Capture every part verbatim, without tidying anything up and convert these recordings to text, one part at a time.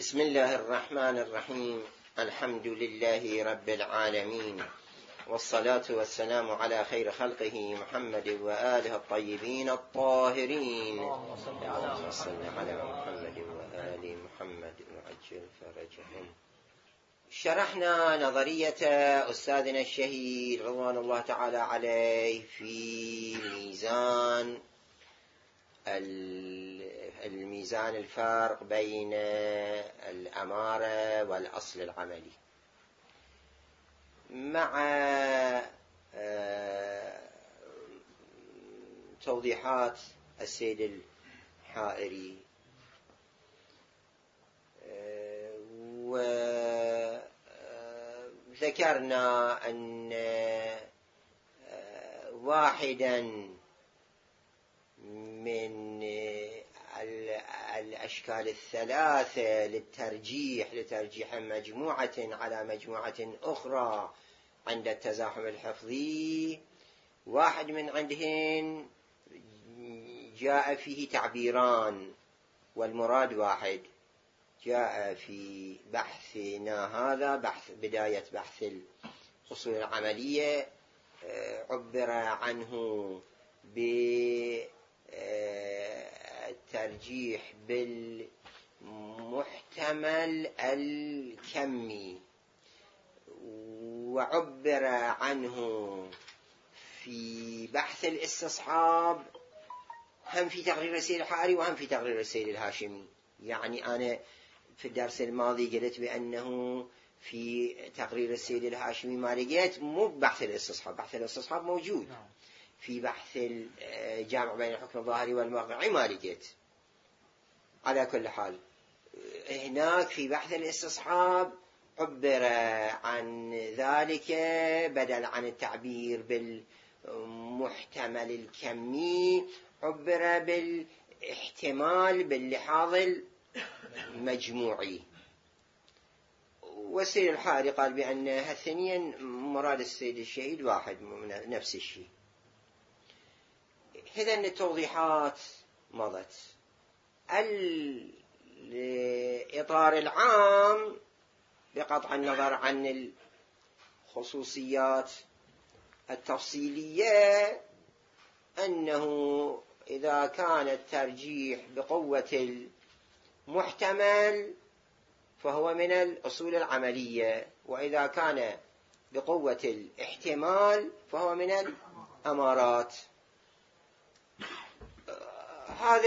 بسم الله الرحمن الرحيم. الحمد لله رب العالمين، والصلاة والسلام على خير خلقه محمد وآله الطيبين الطاهرين. اللهم صل على محمد وآل محمد وعجل فرجهم. شرحنا نظرية أستاذنا الشهيد رضوان الله تعالى عليه في ميزان الميزان الفارق بين الأمارة والأصل العملي، مع توضيحات السيد الحائري، وذكرنا أن واحدا من الأشكال الثلاثة للترجيح لترجيح مجموعة على مجموعة أخرى عند التزاحم الحفظي، واحد من عندهن جاء فيه تعبيران والمراد واحد. جاء في بحثنا هذا بحث بداية بحث الأصول العملية، عبر عنه بالترجيح بالمحتمل الكمي، وعبر عنه في بحث الاستصحاب هم في تقرير السيد الحائري وهم في تقرير السيد الهاشمي. يعني أنا في الدرس الماضي قلت بأنه في تقرير السيد الهاشمي ما لقيت، مو بحث الاستصحاب، بحث الاستصحاب موجود. في بحث الجامع بين الحكم الظاهري والواقعي ما لقيت. على كل حال هناك في بحث الاستصحاب عبر عن ذلك بدل عن التعبير بالمحتمل الكمي، عبر بالاحتمال باللحاظ المجموعي. والسيد الحائري قال بأن هالثنين مراد السيد الشهيد واحد من نفس الشيء. إذن التوضيحات مضت. الإطار العام بقطع النظر عن الخصوصيات التفصيلية أنه إذا كان الترجيح بقوة المحتمل فهو من الأصول العملية، وإذا كان بقوة الاحتمال فهو من الأمارات. هذا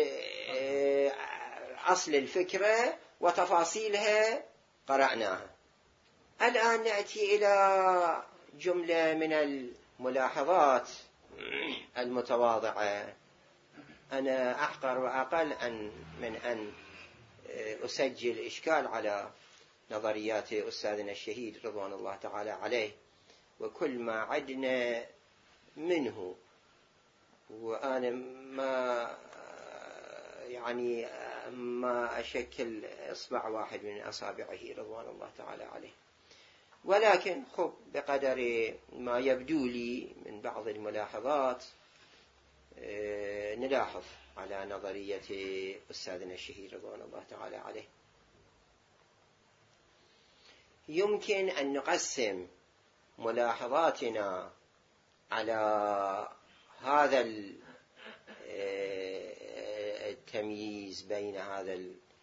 أصل الفكرة وتفاصيلها قرأناها. الآن نأتي إلى جملة من الملاحظات المتواضعة. أنا أحقر وأقل أن من أن أسجل إشكال على نظريات أستاذنا الشهيد رضوان الله تعالى عليه، وكل ما عدنا منه، وأنا ما يعني ما أشكل إصبع واحد من أصابعه رضوان الله تعالى عليه، ولكن خب بقدر ما يبدو لي من بعض الملاحظات نلاحظ على نظرية أستاذنا الشهيد رضوان الله تعالى عليه. يمكن أن نقسم ملاحظاتنا على هذا التمييز بين هذا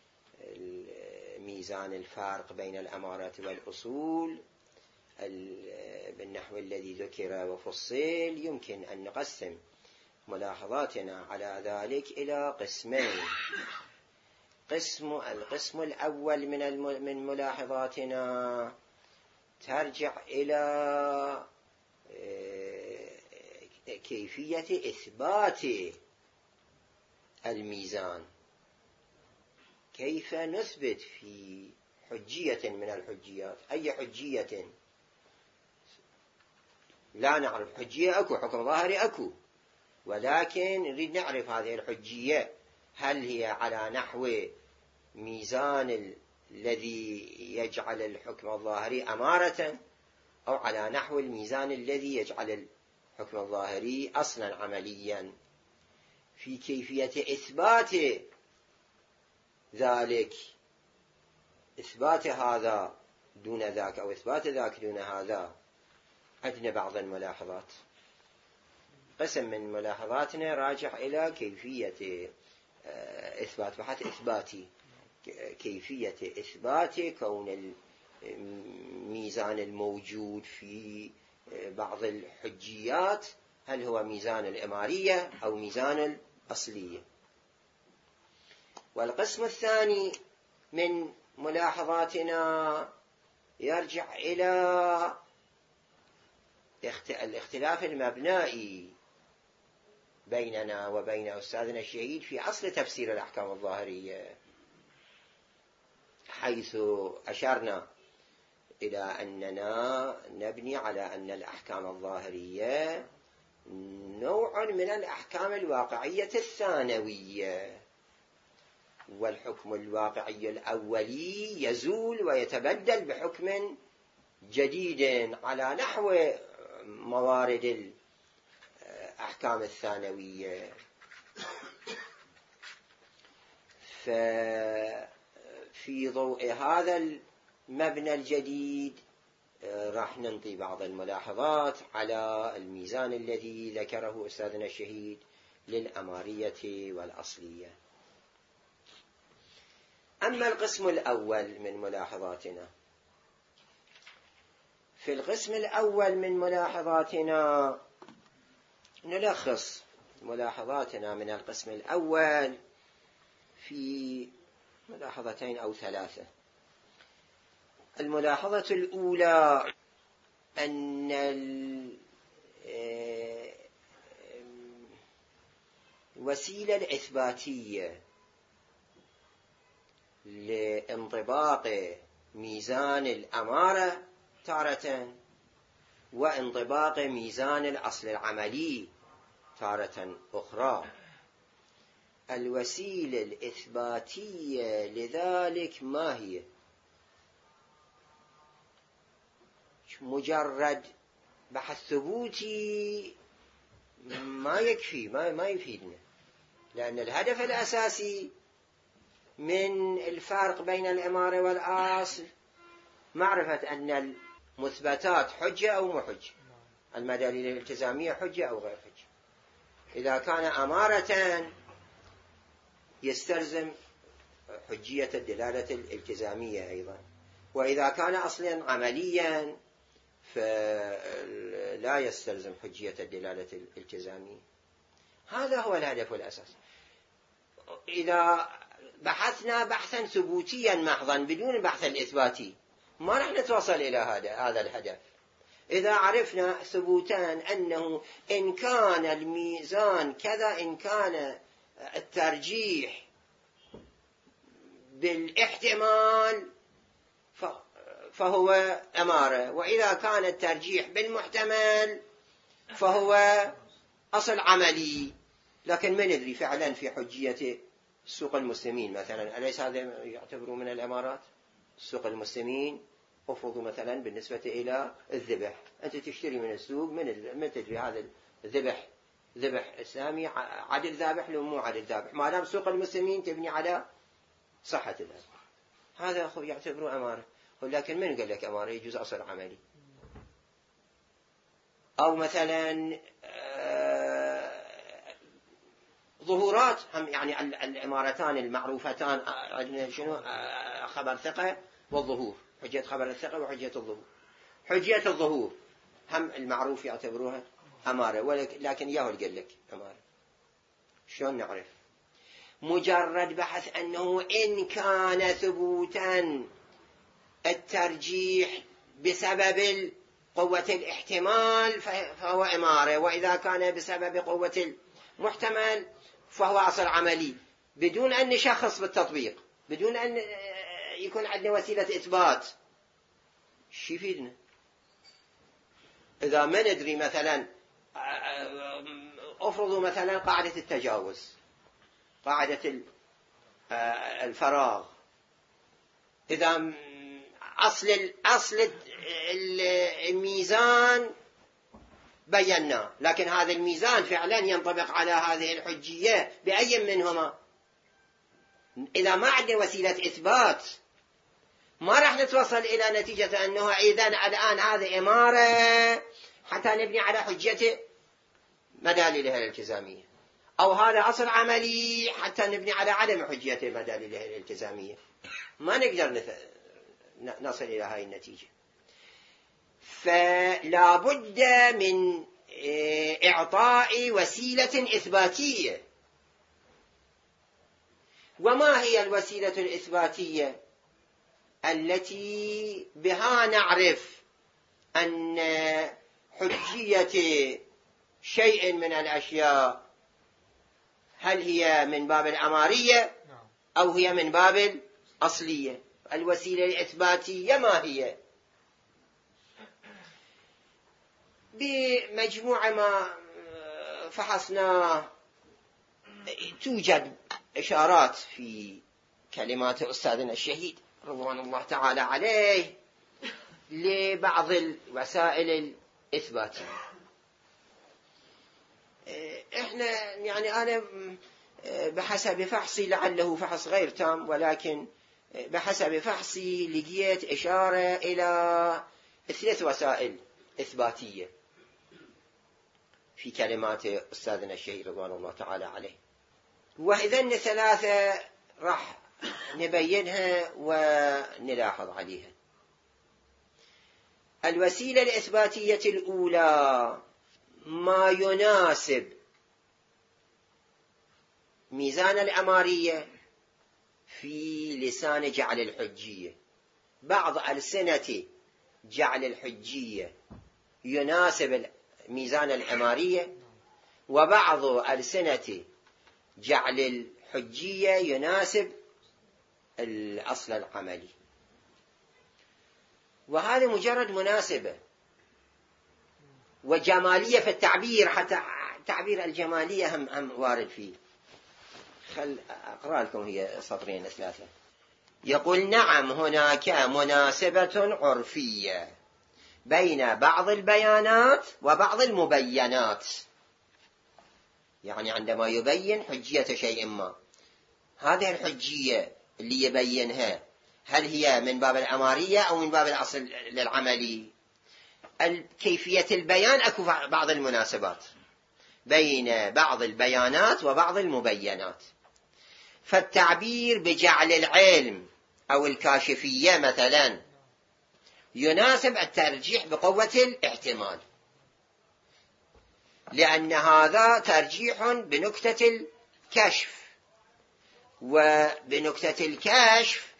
الميزان الفارق بين الأمارات والأصول بالنحو الذي ذكر وفصل. يمكن أن نقسم ملاحظاتنا على ذلك إلى قسمين. قسم القسم الأول من من ملاحظاتنا ترجع إلى كيفية إثبات الميزان. كيف نثبت في حجية من الحجيات، أي حجية؟ لا نعرف حجية، أكو حكم ظاهري أكو، ولكن نريد نعرف هذه الحجية هل هي على نحو ميزان الذي يجعل الحكم الظاهري أمارة، أو على نحو الميزان الذي يجعل الحكم الظاهري أصلا عمليا. في كيفية إثبات ذلك إثبات هذا دون ذاك أو إثبات ذاك دون هذا عندنا بعض الملاحظات. قسم من ملاحظاتنا راجع إلى كيفية إثبات بحث إثباتي، كيفية إثبات كون الميزان الموجود في بعض الحجيات هل هو ميزان الإمارية أو ميزان الأصلية. والقسم الثاني من ملاحظاتنا يرجع إلى الاختلاف المبنائي بيننا وبين أستاذنا الشهيد في أصل تفسير الأحكام الظاهرية، حيث أشرنا إلى أننا نبني على أن الأحكام الظاهرية نوع من الأحكام الواقعية الثانوية، والحكم الواقعي الأولي يزول ويتبدل بحكم جديد على نحو موارد الأحكام الثانوية. ففي ضوء هذا المبنى الجديد راح ننطي بعض الملاحظات على الميزان الذي ذكره أستاذنا الشهيد للأمارية والأصلية. أما القسم الأول من ملاحظاتنا، في القسم الأول من ملاحظاتنا نلخص ملاحظاتنا من القسم الأول في ملاحظتين أو ثلاثة. الملاحظة الأولى أن الوسيلة الإثباتية لانطباق ميزان الأمارة تارة وانطباق ميزان الأصل العملي تارة أخرى، الوسيلة الإثباتية لذلك ما هي؟ مجرد بحث ثبوتي ما يكفي، ما ما يفيدنا، لأن الهدف الأساسي من الفرق بين الإمارة والأصل معرفة أن المثبتات حجة أو مو حجة، المدليل الالتزامية حجة أو غير حجة. إذا كان أمارة يستلزم حجية الدلالة الالتزامية أيضا، وإذا كان أصلا عمليا فلا يستلزم حجية الدلالة الالتزامية. هذا هو الهدف الأساسي. إذا بحثنا بحثا ثبوتيا محضا بدون البحث الإثباتي ما رح نتوصل إلى هذا هذا الهدف. إذا عرفنا ثبوتا أنه إن كان الميزان كذا، إن كان الترجيح بالاحتمال فهو أمارة، وإذا كان الترجيح بالمحتمل فهو أصل عملي، لكن ما ندري فعلا في حجية سوق المسلمين مثلا، أليس هذا يعتبروا من الأمارات؟ سوق المسلمين أفرضوا مثلا بالنسبة إلى الذبح، أنت تشتري من السوق من ما تدري هذا الذبح ذبح إسلامي عدل ذابح لو مو عدل ذابح، ما دام سوق المسلمين تبني على صحة الذبح، هذا يعتبروا أمارة. ولكن من قال لك أمارة؟ يجوز أصل عملي. أو مثلا ظهورات هم، يعني العمارتان المعروفتان عندنا شنو؟ خبر ثقة والظهور، حجية خبر الثقة وحجية الظهور. حجية الظهور هم المعروف يعتبروها أمارة، ولكن ياهو قال لك أمارة. شلون نعرف؟ مجرد بحث أنه إن كان ثبوتا الترجيح بسبب قوة الاحتمال فهو أمارة، وإذا كان بسبب قوة المحتمل فهو أصل عملي، بدون أن نشخص بالتطبيق، بدون أن يكون عندنا وسيلة إثبات. شو يفيدنا إذا ما ندري؟ مثلا أفرضوا مثلا قاعدة التجاوز، قاعدة الفراغ، إذا أصل أصل الميزان بينا، لكن هذا الميزان فعلا ينطبق على هذه الحجية بأي منهما. إذا ما عندنا وسيلة إثبات ما راح نتوصل إلى نتيجة أنه إذن الآن هذه إمارة حتى نبني على حجة مداللها الالتزامية، أو هذا أصل عملي حتى نبني على عدم حجة مداللها الالتزامية. ما نقدر نصل إلى هذه النتيجة. فلا بد من إعطاء وسيلة إثباتية. وما هي الوسيلة الإثباتية التي بها نعرف أن حجية شيء من الأشياء هل هي من باب الأمارية أو هي من باب الأصلية؟ الوسيلة الإثباتية ما هي؟ بمجموعة ما فحصناه توجد إشارات في كلمات أستاذنا الشهيد رضوان الله تعالى عليه لبعض الوسائل الإثباتية. إحنا يعني أنا بحسب فحصي، لعله فحص غير تام، ولكن بحسب فحصي لقيت إشارة إلى ثلاث وسائل إثباتية في كلمات أستاذنا الشهيد رضوان الله تعالى عليه، وإذن ثلاثة راح نبينها ونلاحظ عليها. الوسيلة الإثباتية الأولى ما يناسب ميزان الأمارية في لسان جعل الحجية. بعض ألسنة جعل الحجية يناسب ميزان الأمارية، وبعض ألسنة جعل الحجية يناسب الأصل العملي. وهذا مجرد مناسبة وجمالية في التعبير، حتى تعبير الجمالية هم, هم وارد فيه. خل أقرأ لكم هي سطرين ثلاثة. يقول: نعم، هناك مناسبة عرفية بين بعض البيانات وبعض المبينات. يعني عندما يبين حجية شيء ما، هذه الحجية اللي يبينها هل هي من باب الأمارية أو من باب الأصل للعملي؟ كيفية البيان أكو بعض المناسبات بين بعض البيانات وبعض المبينات. فالتعبير بجعل العلم أو الكاشفية مثلا يناسب الترجيح بقوة الاحتمال، لأن هذا ترجيح بنكتة الكشف، وبنكتة الكشف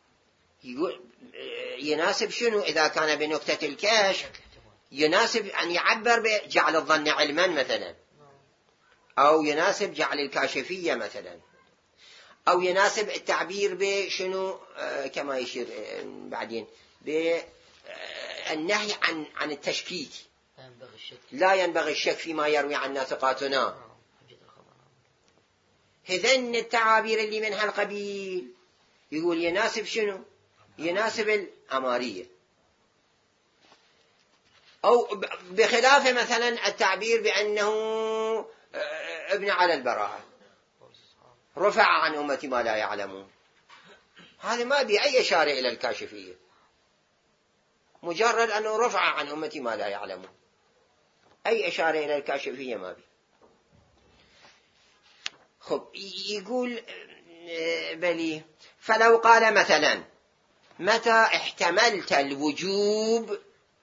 يناسب شنو؟ إذا كان بنكتة الكشف يناسب أن يعبر بجعل الظن علما مثلا، أو يناسب جعل الكاشفية مثلا، أو يناسب التعبير بشنو آه كما يشير آه بعدين بالنهي عن عن التشكيك. لا ينبغي الشك فيما يروي عن ناطقاتنا. هذين التعابير اللي من هالقبيل يقول يناسب شنو؟ يناسب الأمارية. أو بخلاف مثلا التعبير بأنه ابن على البراءة، رفع عن أمتي ما لا يعلمون، هذا ما بي أي إشارة إلى الكاشفية، مجرد أنه رفع عن أمتي ما لا يعلمون، أي إشارة إلى الكاشفية ما بي. خب يقول بلي: فلو قال مثلا متى احتملت الوجوب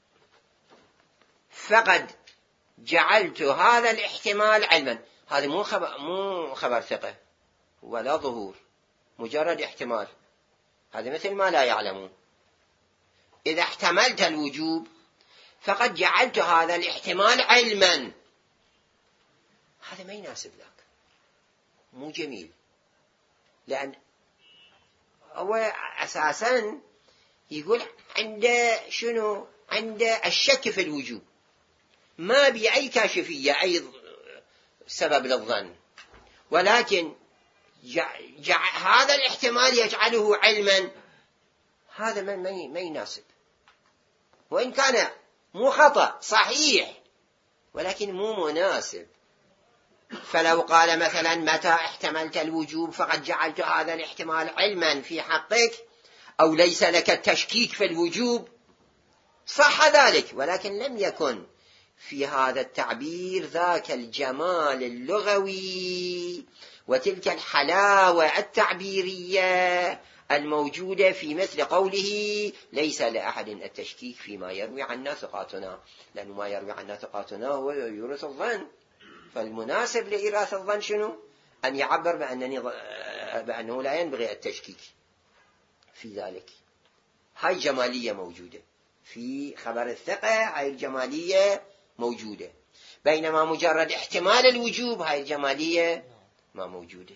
فقد جعلت هذا الاحتمال علما. هذا مو خبر, مو خبر ثقة ولا ظهور، مجرد احتمال. هذا مثل ما لا يعلمون. إذا احتملت الوجوب فقد جعلت هذا الاحتمال علما، هذا ما يناسب لك، مو جميل. لأن هو أساسا يقول عند شنو؟ عند الشك في الوجوب، ما بي أي كاشفية أي سبب للظن، ولكن جع... جع... هذا الاحتمال يجعله علما، هذا ما, ما يناسب. وإن كان مو خطأ صحيح، ولكن مو مناسب. فلو قال مثلا متى احتملت الوجوب فقد جعلت هذا الاحتمال علما في حقك، أو ليس لك التشكيك في الوجوب، صح ذلك، ولكن لم يكن في هذا التعبير ذاك الجمال اللغوي وتلك الحلاوة التعبيرية الموجودة في مثل قوله ليس لأحد التشكيك فيما يروي عنا ثقاتنا، لأن ما يروي عنا ثقاتنا هو يورث الظن، فالمناسب لإيراث الظن شنو؟ أن يعبر بأنني بأنه لا ينبغي التشكيك في ذلك. هاي جمالية موجودة في خبر الثقة، هاي الجمالية موجودة، بينما مجرد احتمال الوجوب هاي الجمالية ما موجودة.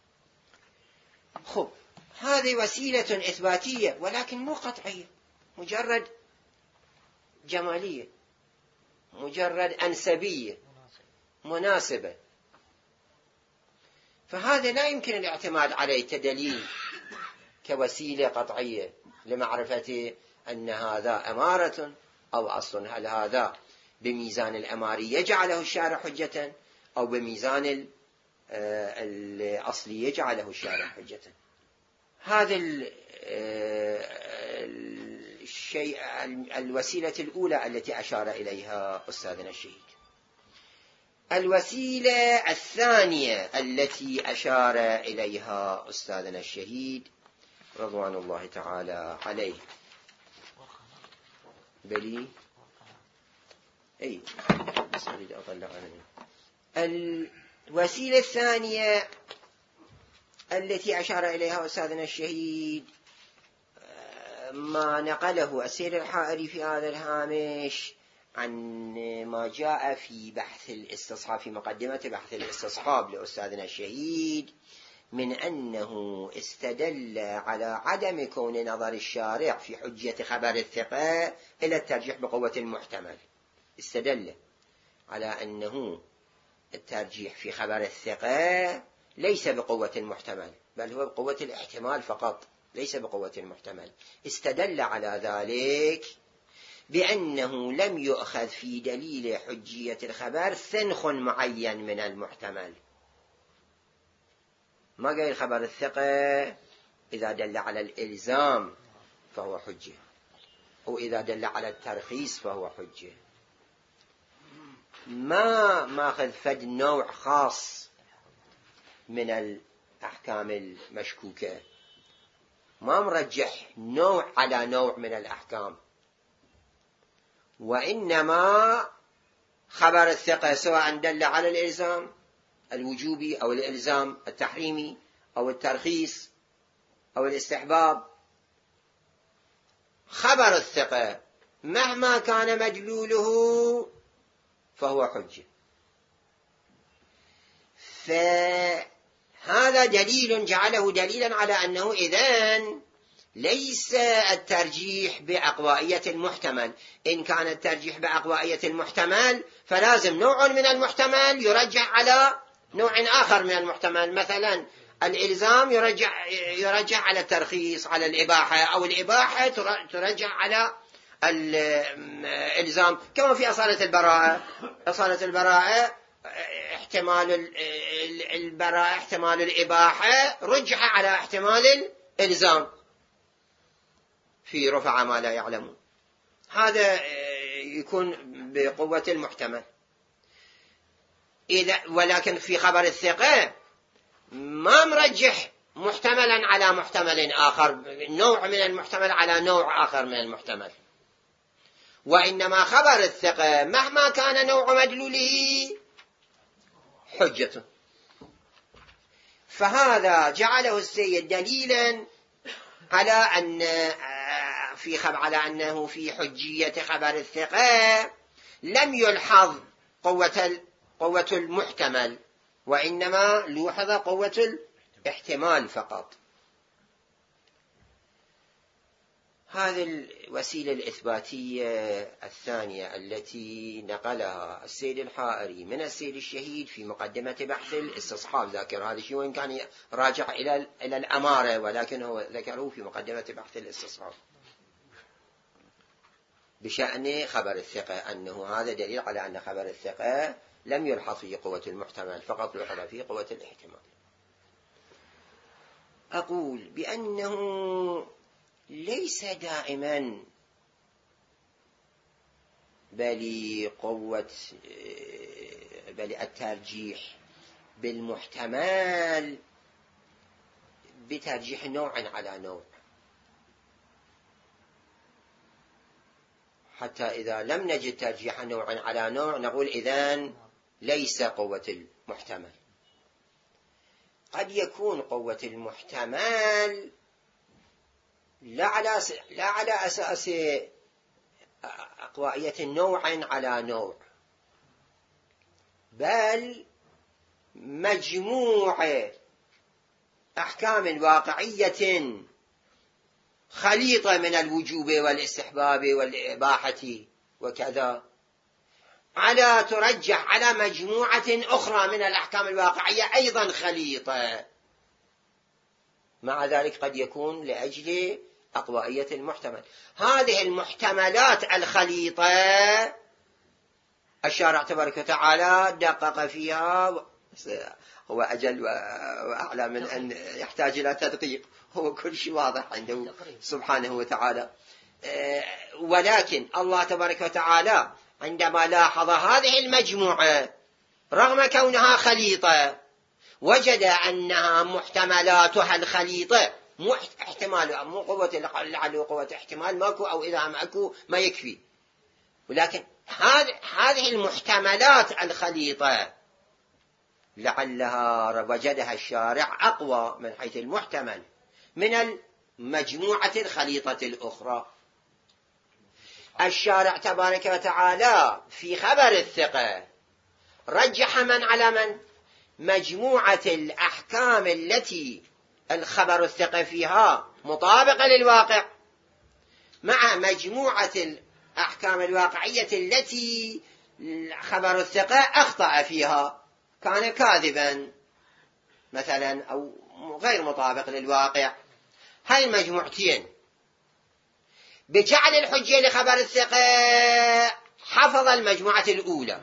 خب، هذه وسيلة إثباتية ولكن مو قطعية، مجرد جمالية، مجرد أنسبية مناسبة، فهذا لا يمكن الاعتماد عليه كدليل كوسيلة قطعية لمعرفة أن هذا أمارة أو أصل، هل هذا بميزان الأمارية جعله الشارع حجة أو بميزان الأصلية جعله الشارع حجة. هذا الشيء الوسيلة الأولى التي أشار إليها أستاذنا الشهيد. الوسيلة الثانية التي أشار إليها أستاذنا الشهيد رضوان الله تعالى عليه، بلي أي بس أريد أطلع عنه. الوسيلة الثانية التي أشار إليها أستاذنا الشهيد ما نقله السيد الحائري في هذا الهامش عن ما جاء في بحث الاستصحاب، في مقدمة بحث الاستصحاب لأستاذنا الشهيد، من أنه استدل على عدم كون نظر الشارع في حجية خبر الثقة إلى الترجيح بقوة المحتمل. استدل على أنه الترجيح في خبر الثقة ليس بقوة المحتمل، بل هو بقوة الاحتمال فقط، ليس بقوة المحتمل. استدل على ذلك بأنه لم يؤخذ في دليل حجية الخبر سنخ معين من المحتمل. ما قال خبر الثقة إذا دل على الإلزام فهو حجة، وإذا دل على الترخيص فهو حجة. ما ماخذ فد نوع خاص من الأحكام المشكوكة، ما مرجح نوع على نوع من الأحكام، وإنما خبر الثقة سواء دل على الإلزام الوجوبي أو الإلزام التحريمي أو الترخيص أو الاستحباب، خبر الثقة مهما كان مدلوله فهو حجة. فهذا دليل جعله دليلا على أنه إذن ليس الترجيح بعقوائية المحتمل. إن كان الترجيح بعقوائية المحتمل فلازم نوع من المحتمل يرجح على نوع آخر من المحتمل، مثلا الإلزام يرجح, يرجح على الترخيص على الإباحة، أو الإباحة ترجح على الإلزام، كما في أصالة البراءة. أصالة البراءة احتمال البراءة احتمال الإباحة رجح على احتمال الإلزام في رفع ما لا يعلمون، هذا يكون بقوة المحتمل. إذا ولكن في خبر الثقة ما مرجح محتملا على محتمل آخر، نوع من المحتمل على نوع آخر من المحتمل، وإنما خبر الثقة مهما كان نوع مدلوله حجة. فهذا جعله السيد دليلا على أن في خبر على أنه في حجية خبر الثقة لم يلحظ قوة قوة المحتمل، وإنما لوحظ قوة الاحتمال فقط. هذه الوسيلة الإثباتية الثانية التي نقلها السيد الحائري من السيد الشهيد في مقدمة بحث الاستصحاب، ذاكر هذا الشيء وإن كان راجع إلى إلى الأمارة، ولكنه ذكره في مقدمة بحث الاستصحاب بشأن خبر الثقة، أنه هذا دليل على أن خبر الثقة لم يلحظ فيه قوة المحتمل، فقط لحظ فيه قوة الاحتمال. أقول بأنه ليس دائما، بل قوة بل الترجيح بالمحتمل بترجيح نوع على نوع، حتى إذا لم نجد ترجيح نوع على نوع نقول إذن ليس قوة المحتمل. قد يكون قوة المحتمل لا على لا على أساس أقوائية نوع على نوع، بل مجموع أحكام واقعية خليطة من الوجوب والاستحباب والإباحة وكذا، على ترجح على مجموعة أخرى من الأحكام الواقعية أيضا خليطة. مع ذلك قد يكون لأجل أقوائية المحتمل. هذه المحتملات الخليطة الشارع تبارك وتعالى دقق فيها، هو أجل وأعلى من أن يحتاج إلى تدقيق، هو كل شيء واضح عنده سبحانه وتعالى. ولكن الله تبارك وتعالى عندما لاحظ هذه المجموعة رغم كونها خليطة وجد أنها محتملاتها الخليطة مو احتمال، مو قوة لعله قوة احتمال ماكو، أو إذا ماكو ما يكفي، ولكن هذه المحتملات الخليطة لعلها وجدها الشارع أقوى من حيث المحتمل من المجموعة الخليطة الأخرى. الشارع تبارك وتعالى في خبر الثقة رجح من على من؟ مجموعة الأحكام التي الخبر الثقة فيها مطابقة للواقع مع مجموعة الأحكام الواقعية التي خبر الثقة أخطأ فيها، كان كاذبا مثلا أو غير مطابق للواقع. هاي المجموعتين بجعل الحجة لخبر الثقة حفظ المجموعة الأولى،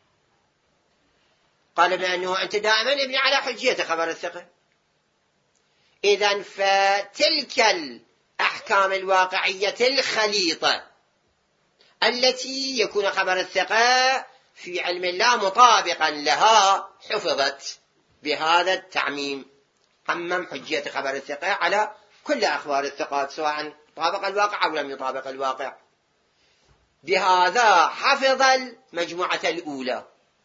قال بأنه أنت دائما ابني على حجية خبر الثقة. إذن فتلك الأحكام الواقعية الخليطة التي يكون خبر الثقة في علم الله مطابقا لها حفظت بهذا التعميم، عمم حجية خبر الثقة على كل أخبار الثقات سواء طابق الواقع أو لم يطابق الواقع. بهذا حفظ المجموعة الأولى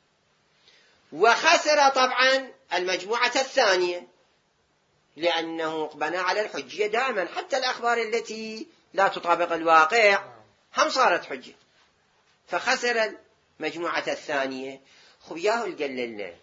وخسر طبعا المجموعة الثانية، لأنه بنى على الحجية دائما حتى الأخبار التي لا تطابق الواقع هم صارت حجة، فخسر المجموعة الثانية. خب ياهو القللنا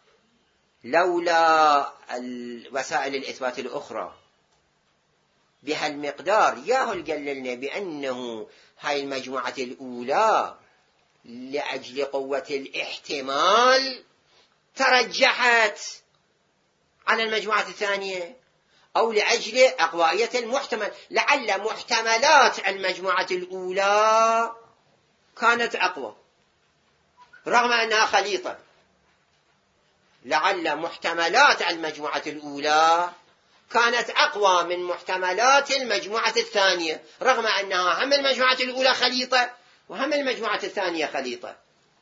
لولا وسائل الإثبات الأخرى بهالمقدار، ياهو القللنا بأنه هاي المجموعة الأولى لأجل قوة الاحتمال ترجحت على المجموعة الثانية، أو لأجل أقوائية المحتمل، لعل محتملات المجموعة الأولى كانت أقوى رغم أنها خليطة، لعل محتملات المجموعة الأولى كانت أقوى من محتملات المجموعة الثانية رغم أنها هم المجموعة الأولى خليطة وهم المجموعة الثانية خليطة.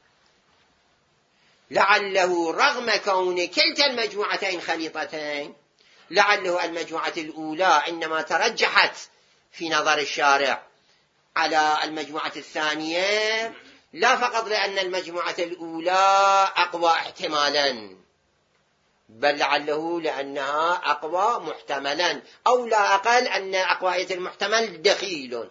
لعله رغم كون كلتا المجموعتين خليطتين لعله المجموعة الأولى إنما ترجحت في نظر الشارع على المجموعة الثانية، لا فقط لأن المجموعة الأولى أقوى احتمالا، بل لعله لأنها أقوى محتملا، أو لا أقل أن أقوية المحتمل دخيل.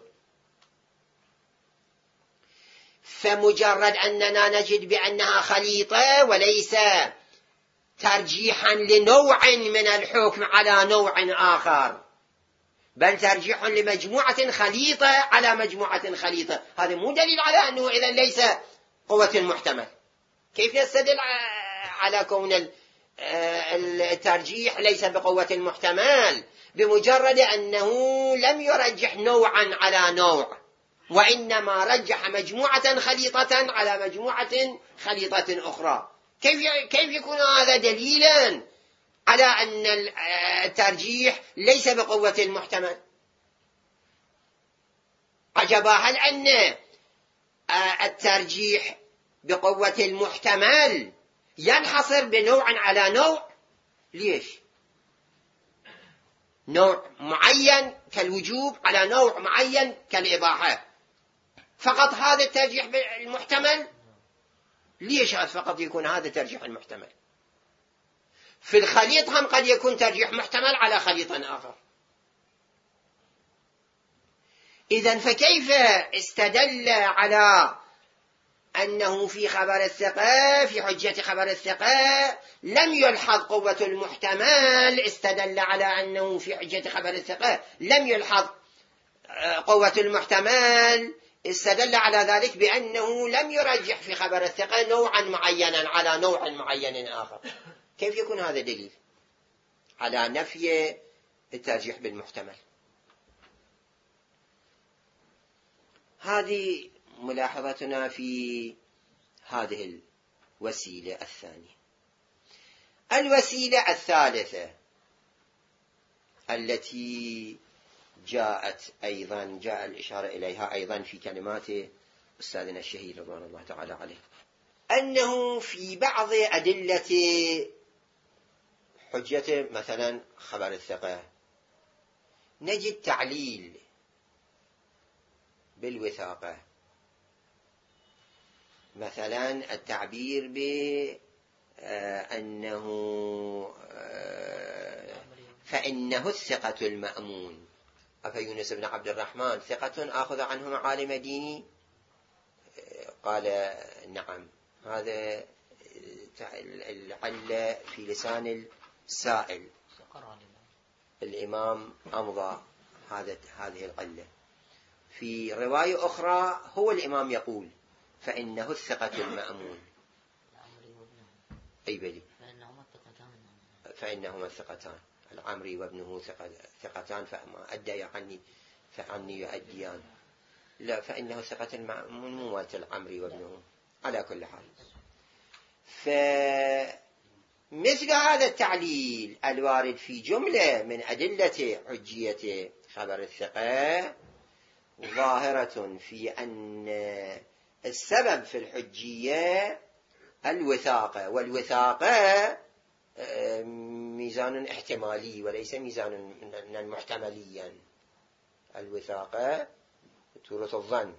فمجرد أننا نجد بأنها خليطة وليس ترجيحا لنوع من الحكم على نوع آخر، بل ترجيح لمجموعة خليطة على مجموعة خليطة، هذا مو دليل على أنه إذن ليس قوة المحتمل. كيف نستدل على كون الترجيح ليس بقوة المحتمل؟ بمجرد أنه لم يرجح نوعا على نوع، وإنما رجح مجموعة خليطة على مجموعة خليطة أخرى. كيف كيف يكون هذا دليلا على أن الترجيح ليس بقوة المحتمل؟ عجبا، هل أن الترجيح بقوة المحتمل ينحصر بنوع على نوع؟ ليش؟ نوع معين كالوجوب على نوع معين كالإباحة، فقط هذا الترجيح بالمحتمل؟ ليش فقط يكون هذا ترجيح المحتمل؟ في الخليط هم قد يكون ترجيح محتمل على خليط آخر. إذن فكيف استدل على أنه في خبر الثقة، في حجة خبر الثقة لم يلحظ قوة المحتمل، استدل على أنه في حجة خبر الثقة لم يلحظ قوة المحتمل، استدل على ذلك بأنه لم يرجح في خبر الثقة نوعا معينا على نوع معين آخر؟ كيف يكون هذا دليل على نفي الترجيح بالمحتمل؟ هذه ملاحظتنا في هذه الوسيلة الثانية. الوسيلة الثالثة التي جاءت أيضا جاء الإشارة إليها أيضا في كلمات أستاذنا الشهيد رضوان الله تعالى عليه، أنه في بعض أدلة حجة مثلا خبر الثقة نجد تعليل بالوثاقة، مثلا التعبير بأنه فإنه الثقة المأمون، أفيونس بن عبد الرحمن ثقة آخذ عنه معالم ديني؟ قال نعم. هذا العلة في لسان السائل، الإمام أمضى هذا هذه العلة. في رواية أخرى هو الإمام يقول فإنه الثقة المأمون، أي بلي فإنهما الثقتان، العمري وابنه ثقتان فما أدى عني فعني يؤديان، لا فإنه ثقة المأمون مو مالت العمري وابنه. على كل حال، فمثل هذا التعليل الوارد في جملة من أدلة حجية خبر الثقة ظاهرة في أن السبب في الحجية الوثاقة، والوثاقة ميزان احتمالي وليس ميزان محتمليا. الوثاقة تورث الظن،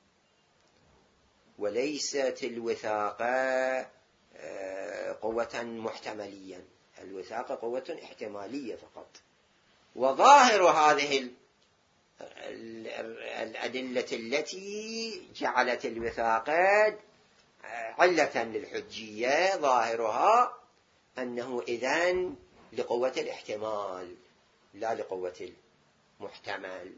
وليست الوثاقة قوة محتمليا، الوثاقة قوة احتمالية فقط. وظاهر هذه الأدلة التي جعلت الوثاقة علة للحجية ظاهرها أنه إذن لقوة الاحتمال لا لقوة المحتمل.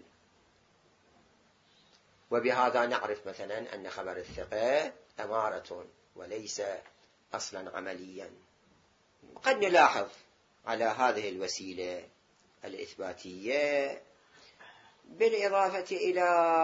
وبهذا نعرف مثلا أن خبر الثقة أمارة وليس أصلا عمليا. قد نلاحظ على هذه الوسيلة الإثباتية بالإضافة إلى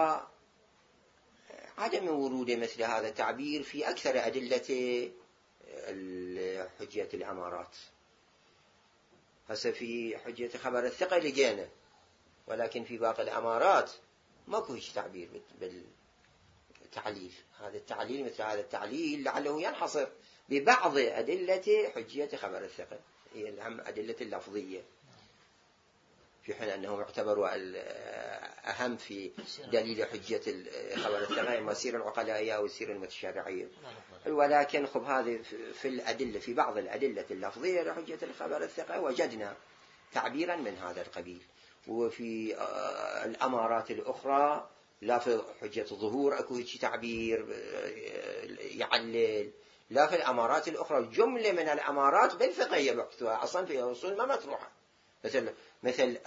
عدم ورود مثل هذا التعبير في أكثر أدلة حجية الأمارات. هسه في حجية خبر الثقة لقينا، ولكن في باقي الأمارات ماكو هيك تعبير بالتعليل. هذا التعليل مثل هذا التعليل لعله ينحصر ببعض أدلة حجية خبر الثقة، هي الأهم أدلة اللفظية، في حين أنه يعتبر الأهم في دليل حجية خبر الثقة مسير العقلائية أو السير المتشرعية. ولكن خب هذه في الأدلة، في بعض الأدلة اللفظية لحجية الخبر الثقة وجدنا تعبيرا من هذا القبيل. وفي الأمارات الأخرى لا في حجة الظهور أكو هيك تعبير يعلل، لا في الأمارات الأخرى. جملة من الأمارات بالفقهية بحثها أصلا في أصول ما مطروحة، مثل مثل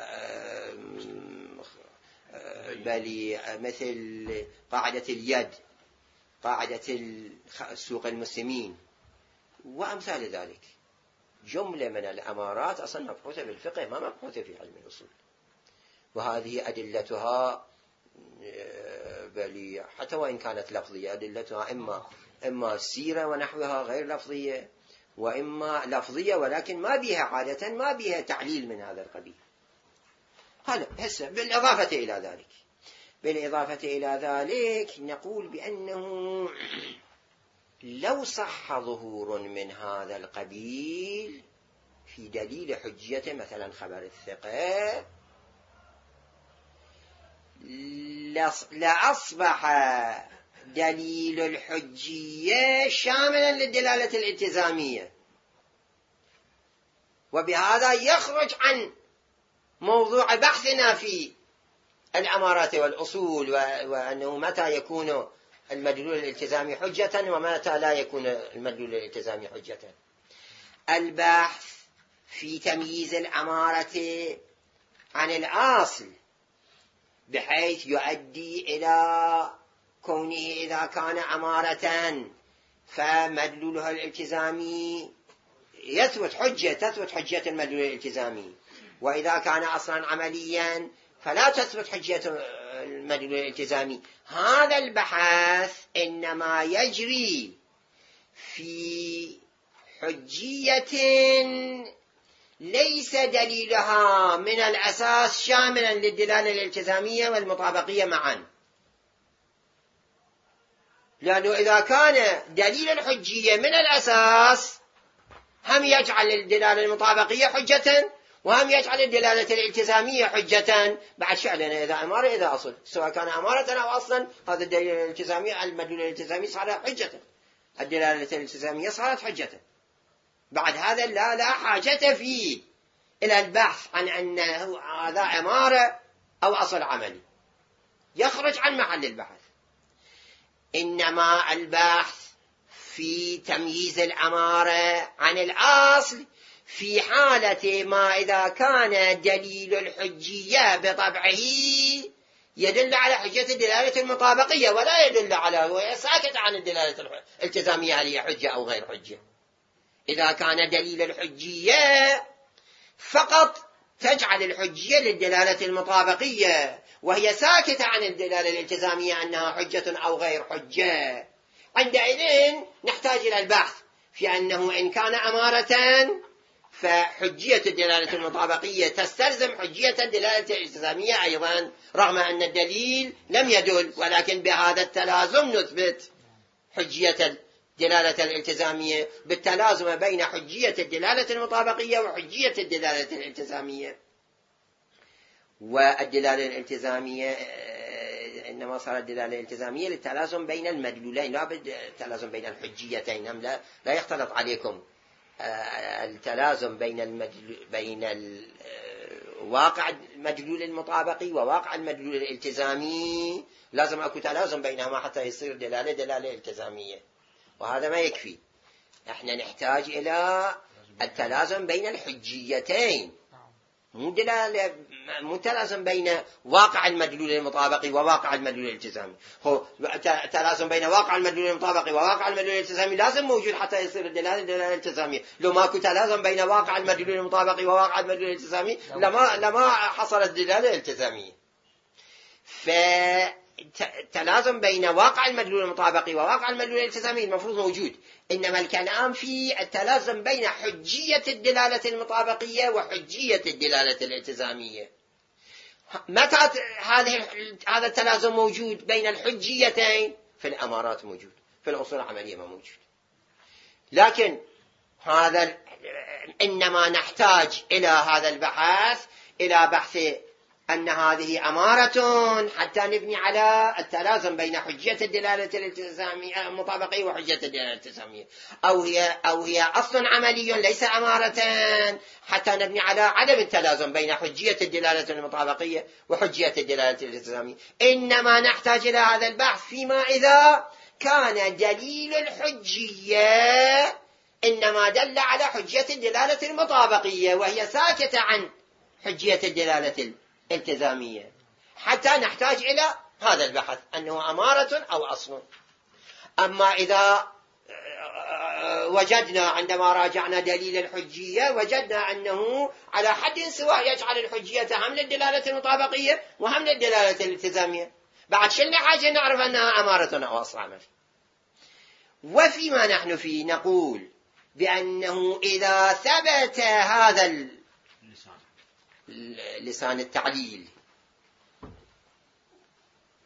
بالي مثل قاعدة اليد، قاعدة سوق المسلمين وأمثال ذلك. جملة من الأمارات أصلا مبحوثة بالفقه ما مبحوثة في علم الأصول، وهذه أدلتها بل حتى وإن كانت لفظية أدلتها إما إما السيرة ونحوها غير لفظية، وإما لفظية ولكن ما بها عادة ما بها تعليل من هذا القبيل. هذا هسه بالإضافة إلى ذلك بالإضافة إلى ذلك نقول بأنه لو صح ظهور من هذا القبيل في دليل حجية مثلا خبر الثقة لأصبح دليل الحجية شاملا للدلالة الالتزامية، وبهذا يخرج عن موضوع بحثنا في الأمارات والأصول، وأنه متى يكون المدلول الالتزامي حجة ومتى لا يكون المدلول الالتزامي حجة. البحث في تمييز الأمارة عن الأصل بحيث يؤدي إلى كونه إذا كان أمارة فمدلولها الالتزامي يثبت حجة تثبت حجة المدلول الالتزامي، وإذا كان أصلا عمليا فلا تثبت حجة المدلول الالتزامي. هذا البحث إنما يجري في حجية ليس دليلها من الأساس شاملا للدلالة الالتزامية والمطابقية معا، لأنه إذا كان دليل الحجية من الأساس هم يجعل الدلالة المطابقية حجة وهم يجعل الدلالة الالتزامية حجة. بعد فعلا إذا أمارة إذا أصل، سواء كان أمارة أو أصلا، هذا الدليل الالتزامي المدلول الالتزامي صار حجة، الدلالة الالتزامية صارت حجة. بعد هذا لا لا حاجة فيه إلى البحث عن أنه هذا أمارة أو أصل عملي، يخرج عن محل البحث. إنما البحث في تمييز الأمارة عن الأصل في حالة ما إذا كان دليل الحجية بطبعه يدل على حجة الدلالة المطابقية ولا يدل على هو ساكت عن الدلالة الالتزامية هل هي حجة أو غير حجة. إذا كان دليل الحجية فقط تجعل الحجية للدلالة المطابقية وهي ساكتة عن الدلالة الالتزامية أنها حجة أو غير حجة، عندئذ نحتاج إلى البحث في أنه إن كان أمارة فحجية الدلالة المطابقية تستلزم حجية الدلالة الالتزامية أيضا، رغم أن الدليل لم يدل، ولكن بهذا التلازم نثبت حجية الدلالة الالتزامية بالتلازم بين حجية الدلالة المطابقية وحجية الدلالة الالتزامية. والدلالة الالتزامية إنما صارت الدلالة الالتزامية للتلازم بين المدلولين لا بالتلازم بين الحجيتين. لا, لا يختلط عليكم التلازم بين المدلول بين واقع المدلول المطابقي وواقع المدلول الالتزامي، لازم أكو تلازم بينهما حتى يصير دلالة دلالة التزامية، وهذا ما يكفي. احنا نحتاج إلى التلازم بين الحجيتين، مو دلالة مو تلازم بين واقع المدلول المطابقي وواقع المدلول الالتزامي. هو تلازم بين واقع المدلول المطابقي وواقع المدلول الالتزامي لازم موجود حتى يصير الدلالة دلالة التزامية. لو ماكو تلازم بين واقع المدلول المطابقي وواقع المدلول الالتزامي لما لما حصلت الدلالة الالتزامية. فتلازم بين واقع المدلول المطابقي وواقع المدلول الالتزامي المفروض موجود، إنما الكلام في التلازم بين حجية الدلالة المطابقية وحجية الدلالة الالتزامية. متى هذه هذا التلازم موجود بين الحجيتين؟ في الأمارات موجود، في الأصول العملية ما موجود. لكن هذا إنما نحتاج إلى هذا البحث، إلى بحث أن هذه أمارة حتى نبني على التلازم بين حجية الدلالة الالتزامية المطابقية وحجية الدلالة الالتزامية، أو هي أو هي أصل عملي ليس أمارة حتى نبني على عدم التلازم بين حجية الدلالة المطابقية وحجية الدلالة الالتزامية. إنما نحتاج إلى هذا البحث فيما إذا كان دليل الحجية إنما دل على حجية الدلالة المطابقية وهي ساكتة عن حجية الدلالة الالتزامية، حتى نحتاج إلى هذا البحث أنه أمارة أو أصل. أما إذا وجدنا عندما راجعنا دليل الحجية وجدنا أنه على حد سواء يجعل الحجية هم للدلالة المطابقية وهم للدلالة الالتزامية، بعد شلنا حاجة نعرف أنها أمارة أو أصل عمل. وفيما نحن فيه نقول بأنه إذا ثبت هذا لسان التعليل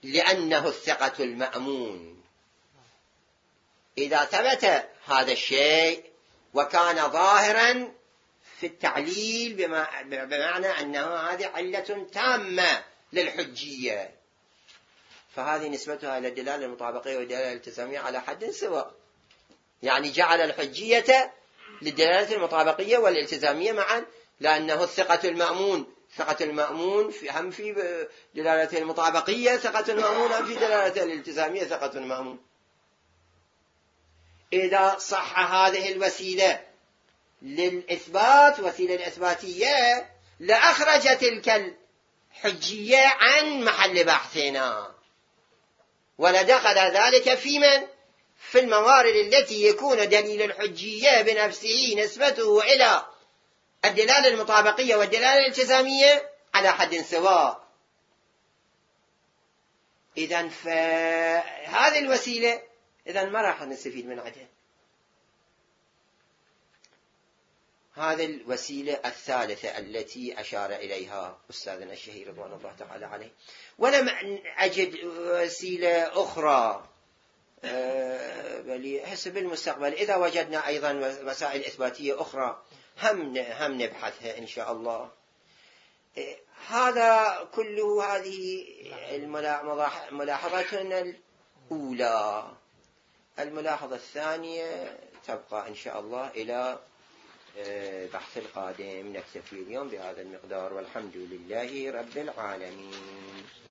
لأنه الثقة المأمون. إذا ثبت هذا الشيء وكان ظاهرا في التعليل بمعنى أنه هذه علة تامة للحجية، فهذه نسبتها إلى الدلالة المطابقية والدلالة الالتزامية على حد سواء، يعني جعل الحجية للدلالة المطابقية والالتزامية معا، لأنه الثقة المأمون. ثقة المأمون في هم في دلالة المطابقية ثقة المأمون، هم في دلالة الالتزامية ثقة المأمون. إذا صح هذه الوسيلة للإثبات، وسيلة الإثباتية، لأخرج تلك الحجية عن محل بحثنا، ولدخل ذلك في من؟ في الموارد التي يكون دليل الحجية بنفسه نسبته إلى الدلالة المطابقية والدلالة الالتزامية على حد سواء. إذن فهذه الوسيلة إذن ما راح نستفيد من عدها. هذه الوسيلة الثالثة التي أشار إليها أستاذنا الشهير رضوان الله تعالى عليه. ولم أجد وسيلة أخرى، بل حسب المستقبل إذا وجدنا أيضا وسائل إثباتية أخرى هم هم نبحثها إن شاء الله. هذا كله هذه ملاحظتنا الأولى. الملاحظة الثانية تبقى إن شاء الله إلى بحث القادم. نكتفي اليوم بهذا المقدار، والحمد لله رب العالمين.